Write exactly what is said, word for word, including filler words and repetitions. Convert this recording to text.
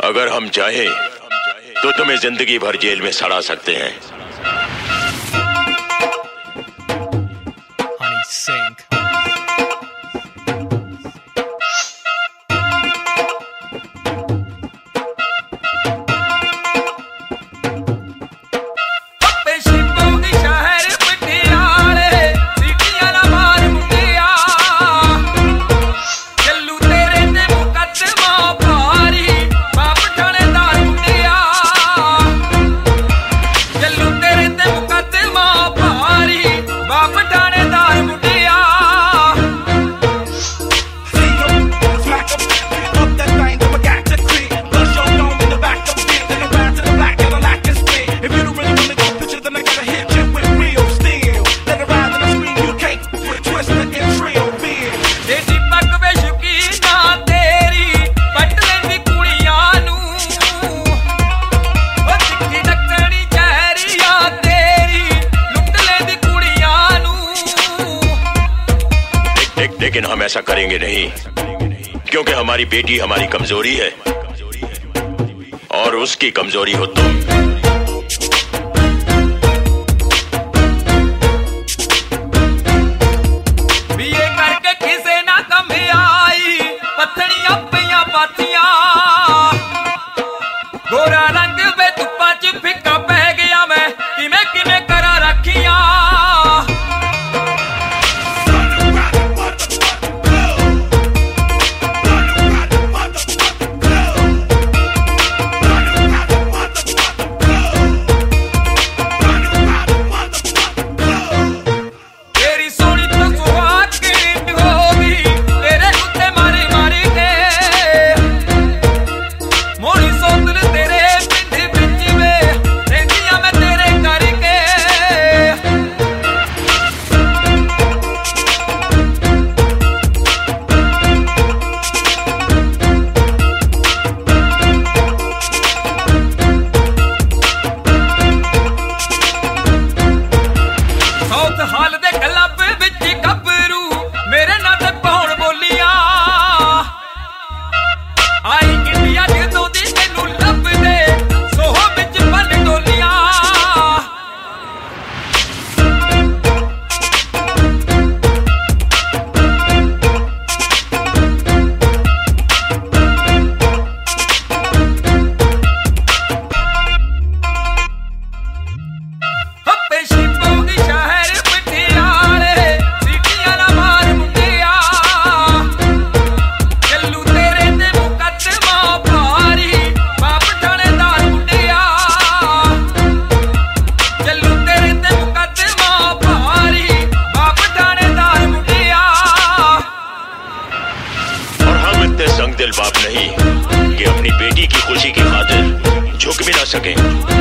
अगर हम चाहें तो तुम्हें जिंदगी भर जेल में सड़ा सकते हैं। Honey Sink. लेकिन हम ऐसा करेंगे नहीं, क्योंकि हमारी बेटी हमारी कमजोरी है और उसकी कमजोरी हो तुम। बीए करके किसे ना कम आई पत्थड़ियां पिया पातियां, गोरा रंग वे धुप्पा च फिक्का पै गया मैं किवें किवें करा रखियां। हाल दे क्लब विच गबरू मेरे नाल ते पौण बोलियां, आई इंडिया जदों दी तैनूं लभदे सोहो विच बन डोलियां। दिल बाप नहीं कि अपनी बेटी की खुशी की खातिर झुक भी ना सके।